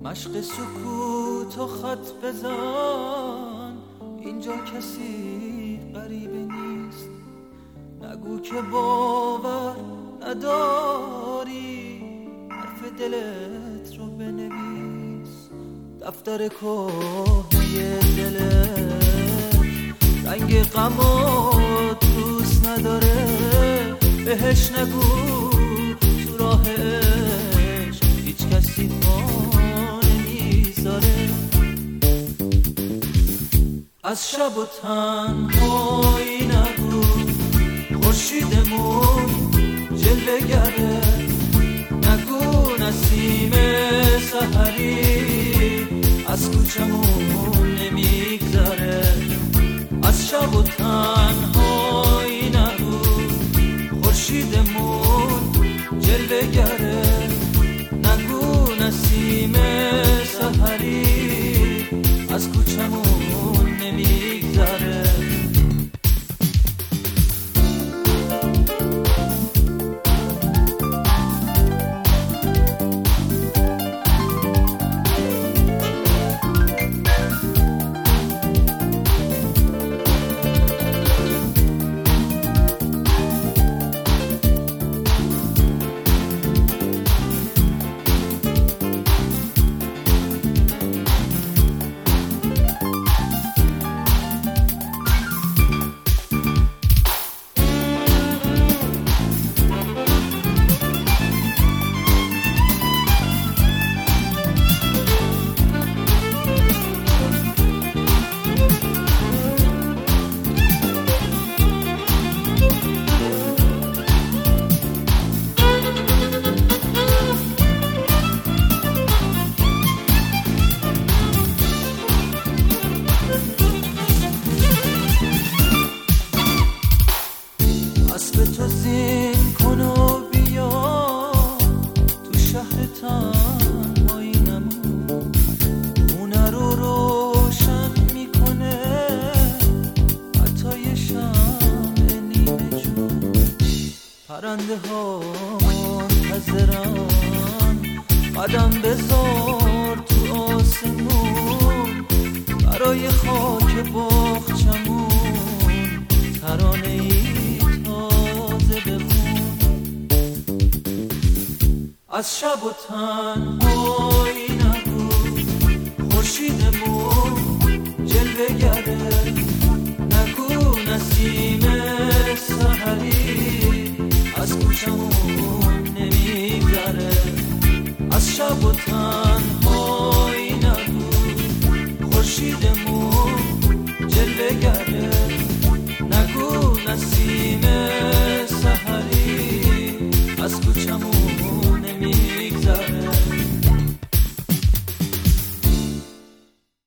مشق سکوت و خط بزن، اینجا کسی غریبه نیست. نگو که باور نداری، حرف دلت رو بنویس. دفتر کهنه دلت رنگ غمات دوست نداره، بهش نگو تو راه عشق هیچ کسی پا نمیذاره. از شب و تنهایی نگو، خورشیدمون جلوه گره. نگو نسیم سحری از کوچمون نمیگذره. از شب و تنهایی نگو، خورشیدمون جلوه گره. نگو نسیم سحری از کوچمون نمیگذره. اسب تو زین کن و بیا تو شهر تنهایی نمون. خونه رو روشن میکنه حتی یه شمع نیمه جون. پرنده ها منتظرن، قدم بذار تو آسمون. برای خاک باغچمون ترانه ای از شب و تنهایی نگو، خورشیدمون جلوه گره. نگو نسیم سحری از کوچمون نمیگذره. از شب و